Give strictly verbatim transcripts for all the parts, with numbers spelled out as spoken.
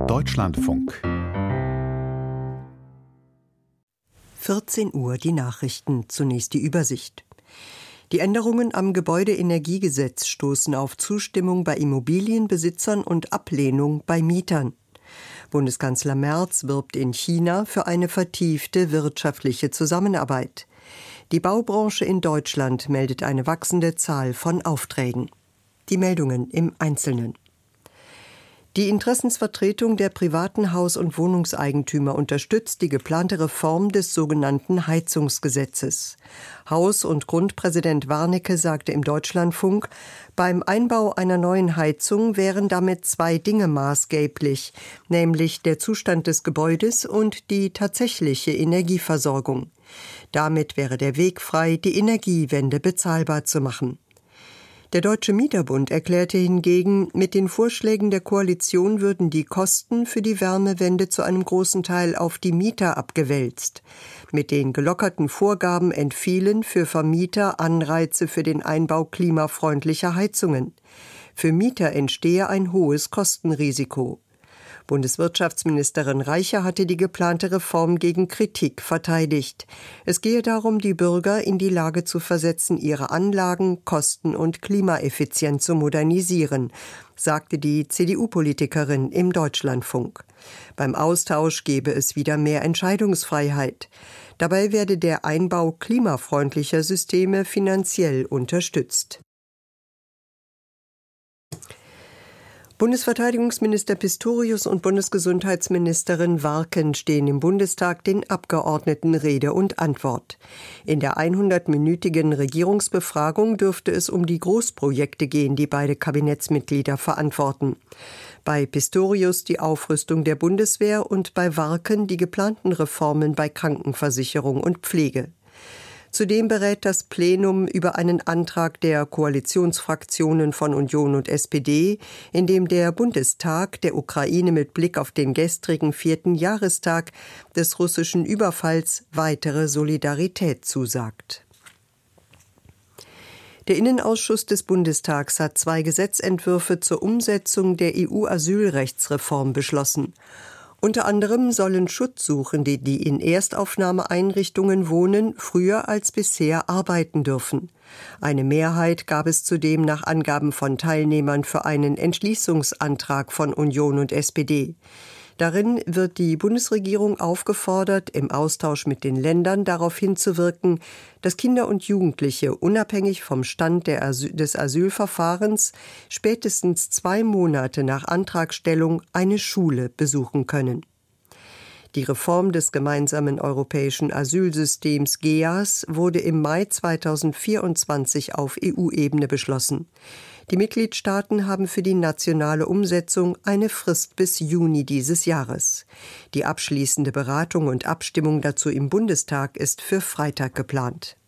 Deutschlandfunk. vierzehn Uhr die Nachrichten, zunächst die Übersicht. Die Änderungen am Gebäudeenergiegesetz stoßen auf Zustimmung bei Immobilienbesitzern und Ablehnung bei Mietern. Bundeskanzler Merz wirbt in China für eine vertiefte wirtschaftliche Zusammenarbeit. Die Baubranche in Deutschland meldet eine wachsende Zahl von Aufträgen. Die Meldungen im Einzelnen. Die Interessensvertretung der privaten Haus- und Wohnungseigentümer unterstützt die geplante Reform des sogenannten Heizungsgesetzes. Haus- und Grundpräsident Warnecke sagte im Deutschlandfunk, beim Einbau einer neuen Heizung wären damit zwei Dinge maßgeblich, nämlich der Zustand des Gebäudes und die tatsächliche Energieversorgung. Damit wäre der Weg frei, die Energiewende bezahlbar zu machen. Der Deutsche Mieterbund erklärte hingegen, mit den Vorschlägen der Koalition würden die Kosten für die Wärmewende zu einem großen Teil auf die Mieter abgewälzt. Mit den gelockerten Vorgaben entfielen für Vermieter Anreize für den Einbau klimafreundlicher Heizungen. Für Mieter entstehe ein hohes Kostenrisiko. Bundeswirtschaftsministerin Reiche hatte die geplante Reform gegen Kritik verteidigt. Es gehe darum, die Bürger in die Lage zu versetzen, ihre Anlagen kosten- und klimaeffizient zu modernisieren, sagte die C D U-Politikerin im Deutschlandfunk. Beim Austausch gebe es wieder mehr Entscheidungsfreiheit. Dabei werde der Einbau klimafreundlicher Systeme finanziell unterstützt. Bundesverteidigungsminister Pistorius und Bundesgesundheitsministerin Warken stehen im Bundestag den Abgeordneten Rede und Antwort. In der hundertminütigen Regierungsbefragung dürfte es um die Großprojekte gehen, die beide Kabinettsmitglieder verantworten. Bei Pistorius die Aufrüstung der Bundeswehr und bei Warken die geplanten Reformen bei Krankenversicherung und Pflege. Zudem berät das Plenum über einen Antrag der Koalitionsfraktionen von Union und S P D, in dem der Bundestag der Ukraine mit Blick auf den gestrigen vierten Jahrestag des russischen Überfalls weitere Solidarität zusagt. Der Innenausschuss des Bundestags hat zwei Gesetzentwürfe zur Umsetzung der E U-Asylrechtsreform beschlossen. Unter anderem sollen Schutzsuchende, die in Erstaufnahmeeinrichtungen wohnen, früher als bisher arbeiten dürfen. Eine Mehrheit gab es zudem nach Angaben von Teilnehmern für einen Entschließungsantrag von Union und S P D. Darin wird die Bundesregierung aufgefordert, im Austausch mit den Ländern darauf hinzuwirken, dass Kinder und Jugendliche unabhängig vom Stand der Asyl- des Asylverfahrens spätestens zwei Monate nach Antragstellung eine Schule besuchen können. Die Reform des gemeinsamen europäischen Asylsystems G E A S wurde im Mai zweitausendvierundzwanzig auf E U-Ebene beschlossen. Die Mitgliedstaaten haben für die nationale Umsetzung eine Frist bis Juni dieses Jahres. Die abschließende Beratung und Abstimmung dazu im Bundestag ist für Freitag geplant.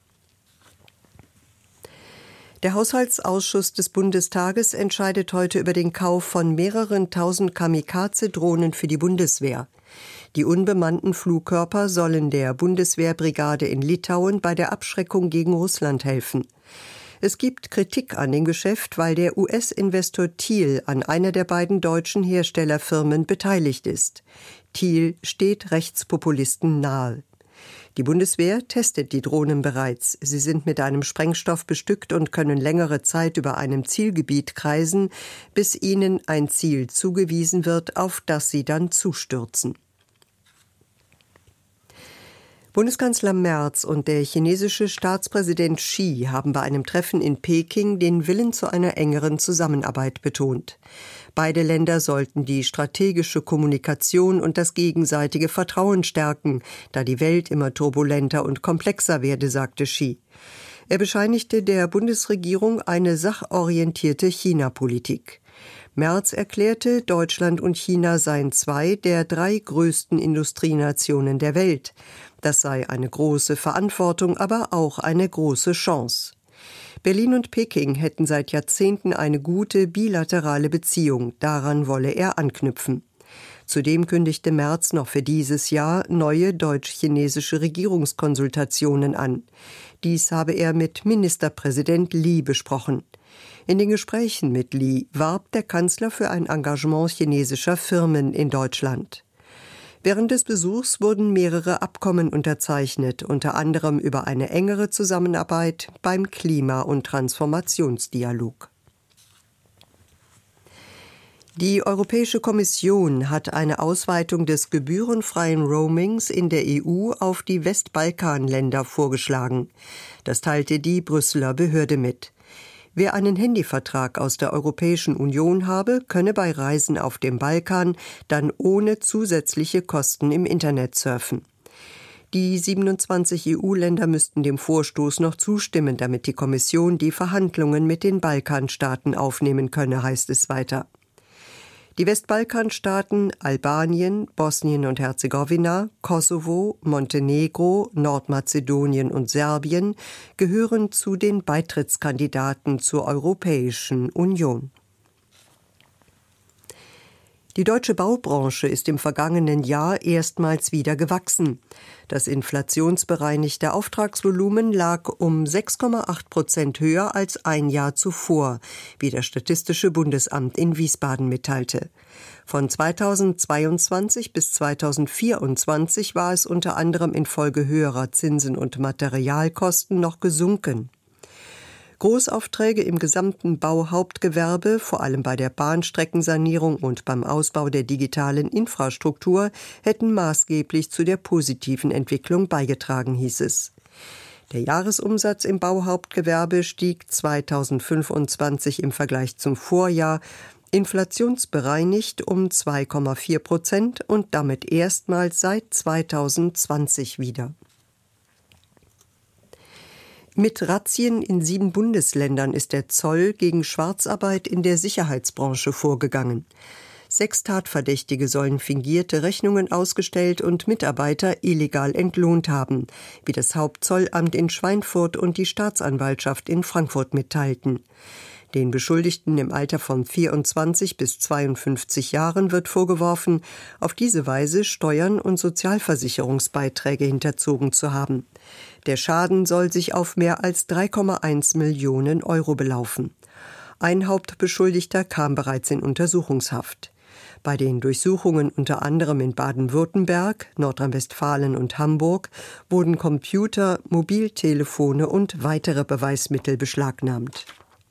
Der Haushaltsausschuss des Bundestages entscheidet heute über den Kauf von mehreren tausend Kamikaze-Drohnen für die Bundeswehr. Die unbemannten Flugkörper sollen der Bundeswehrbrigade in Litauen bei der Abschreckung gegen Russland helfen. Es gibt Kritik an dem Geschäft, weil der U S-Investor Thiel an einer der beiden deutschen Herstellerfirmen beteiligt ist. Thiel steht Rechtspopulisten nahe. Die Bundeswehr testet die Drohnen bereits. Sie sind mit einem Sprengstoff bestückt und können längere Zeit über einem Zielgebiet kreisen, bis ihnen ein Ziel zugewiesen wird, auf das sie dann zustürzen. Bundeskanzler Merz und der chinesische Staatspräsident Xi haben bei einem Treffen in Peking den Willen zu einer engeren Zusammenarbeit betont. Beide Länder sollten die strategische Kommunikation und das gegenseitige Vertrauen stärken, da die Welt immer turbulenter und komplexer werde, sagte Xi. Er bescheinigte der Bundesregierung eine sachorientierte China-Politik. Merz erklärte, Deutschland und China seien zwei der drei größten Industrienationen der Welt. Das sei eine große Verantwortung, aber auch eine große Chance. Berlin und Peking hätten seit Jahrzehnten eine gute bilaterale Beziehung, daran wolle er anknüpfen. Zudem kündigte Merz noch für dieses Jahr neue deutsch-chinesische Regierungskonsultationen an. Dies habe er mit Ministerpräsident Li besprochen. In den Gesprächen mit Li warb der Kanzler für ein Engagement chinesischer Firmen in Deutschland. Während des Besuchs wurden mehrere Abkommen unterzeichnet, unter anderem über eine engere Zusammenarbeit beim Klima- und Transformationsdialog. Die Europäische Kommission hat eine Ausweitung des gebührenfreien Roamings in der E U auf die Westbalkanländer vorgeschlagen. Das teilte die Brüsseler Behörde mit. Wer einen Handyvertrag aus der Europäischen Union habe, könne bei Reisen auf dem Balkan dann ohne zusätzliche Kosten im Internet surfen. Die siebenundzwanzig E U-Länder müssten dem Vorstoß noch zustimmen, damit die Kommission die Verhandlungen mit den Balkanstaaten aufnehmen könne, heißt es weiter. Die Westbalkanstaaten Albanien, Bosnien und Herzegowina, Kosovo, Montenegro, Nordmazedonien und Serbien gehören zu den Beitrittskandidaten zur Europäischen Union. Die deutsche Baubranche ist im vergangenen Jahr erstmals wieder gewachsen. Das inflationsbereinigte Auftragsvolumen lag um sechs Komma acht Prozent höher als ein Jahr zuvor, wie das Statistische Bundesamt in Wiesbaden mitteilte. Von zweitausendzweiundzwanzig bis zweitausendvierundzwanzig war es unter anderem infolge höherer Zinsen und Materialkosten noch gesunken. Großaufträge im gesamten Bauhauptgewerbe, vor allem bei der Bahnstreckensanierung und beim Ausbau der digitalen Infrastruktur, hätten maßgeblich zu der positiven Entwicklung beigetragen, hieß es. Der Jahresumsatz im Bauhauptgewerbe stieg zweitausendfünfundzwanzig im Vergleich zum Vorjahr inflationsbereinigt um zwei Komma vier Prozent und damit erstmals seit zweitausendzwanzig wieder. Mit Razzien in sieben Bundesländern ist der Zoll gegen Schwarzarbeit in der Sicherheitsbranche vorgegangen. Sechs Tatverdächtige sollen fingierte Rechnungen ausgestellt und Mitarbeiter illegal entlohnt haben, wie das Hauptzollamt in Schweinfurt und die Staatsanwaltschaft in Frankfurt mitteilten. Den Beschuldigten im Alter von vierundzwanzig bis zweiundfünfzig Jahren wird vorgeworfen, auf diese Weise Steuern und Sozialversicherungsbeiträge hinterzogen zu haben. Der Schaden soll sich auf mehr als drei Komma eins Millionen Euro belaufen. Ein Hauptbeschuldigter kam bereits in Untersuchungshaft. Bei den Durchsuchungen unter anderem in Baden-Württemberg, Nordrhein-Westfalen und Hamburg wurden Computer, Mobiltelefone und weitere Beweismittel beschlagnahmt.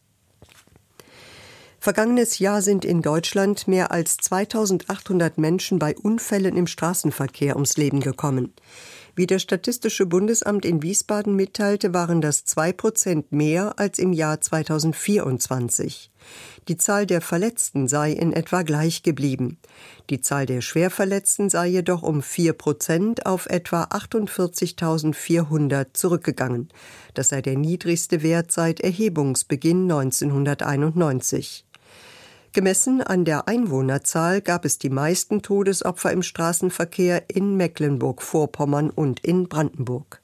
Vergangenes Jahr sind in Deutschland mehr als zweitausendachthundert Menschen bei Unfällen im Straßenverkehr ums Leben gekommen. Wie das Statistische Bundesamt in Wiesbaden mitteilte, waren das zwei Prozent mehr als im Jahr zweitausendvierundzwanzig. Die Zahl der Verletzten sei in etwa gleich geblieben. Die Zahl der Schwerverletzten sei jedoch um vier Prozent auf etwa achtundvierzigtausendvierhundert zurückgegangen. Das sei der niedrigste Wert seit Erhebungsbeginn neunzehnhunderteinundneunzig. Gemessen an der Einwohnerzahl gab es die meisten Todesopfer im Straßenverkehr in Mecklenburg-Vorpommern und in Brandenburg.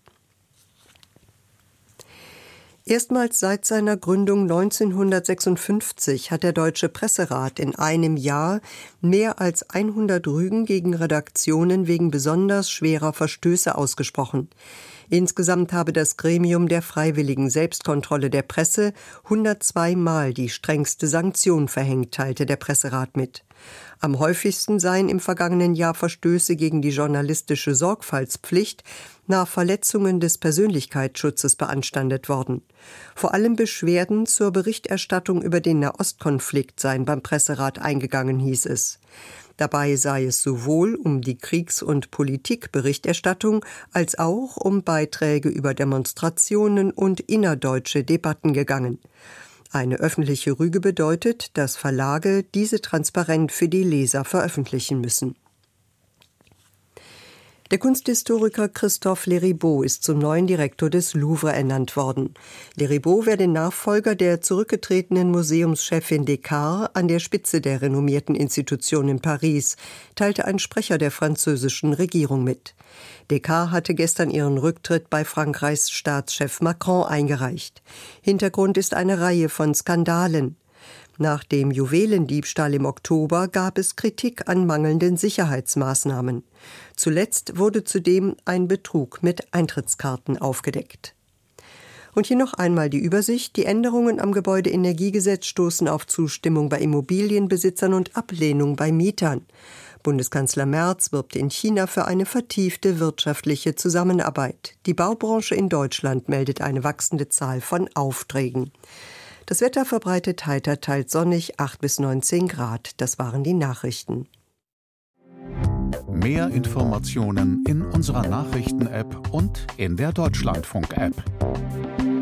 Erstmals seit seiner Gründung neunzehnhundertsechsundfünfzig hat der Deutsche Presserat in einem Jahr mehr als hundert Rügen gegen Redaktionen wegen besonders schwerer Verstöße ausgesprochen. Insgesamt habe das Gremium der freiwilligen Selbstkontrolle der Presse hundertzwei Mal die strengste Sanktion verhängt, teilte der Presserat mit. Am häufigsten seien im vergangenen Jahr Verstöße gegen die journalistische Sorgfaltspflicht nach Verletzungen des Persönlichkeitsschutzes beanstandet worden. Vor allem Beschwerden zur Berichterstattung über den Nahostkonflikt seien beim Presserat eingegangen, hieß es. Dabei sei es sowohl um die Kriegs- und Politikberichterstattung als auch um Beiträge über Demonstrationen und innerdeutsche Debatten gegangen. Eine öffentliche Rüge bedeutet, dass Verlage diese transparent für die Leser veröffentlichen müssen. Der Kunsthistoriker Christophe Leribaud ist zum neuen Direktor des Louvre ernannt worden. Leribaud werde Nachfolger der zurückgetretenen Museumschefin Descartes an der Spitze der renommierten Institution in Paris, teilte ein Sprecher der französischen Regierung mit. Descartes hatte gestern ihren Rücktritt bei Frankreichs Staatschef Macron eingereicht. Hintergrund ist eine Reihe von Skandalen. Nach dem Juwelendiebstahl im Oktober gab es Kritik an mangelnden Sicherheitsmaßnahmen. Zuletzt wurde zudem ein Betrug mit Eintrittskarten aufgedeckt. Und hier noch einmal die Übersicht. Die Änderungen am Gebäudeenergiegesetz stoßen auf Zustimmung bei Immobilienbesitzern und Ablehnung bei Mietern. Bundeskanzler Merz wirbt in China für eine vertiefte wirtschaftliche Zusammenarbeit. Die Baubranche in Deutschland meldet eine wachsende Zahl von Aufträgen. Das Wetter verbreitet heiter, teils sonnig, acht bis neunzehn Grad. Das waren die Nachrichten. Mehr Informationen in unserer Nachrichten-App und in der Deutschlandfunk-App.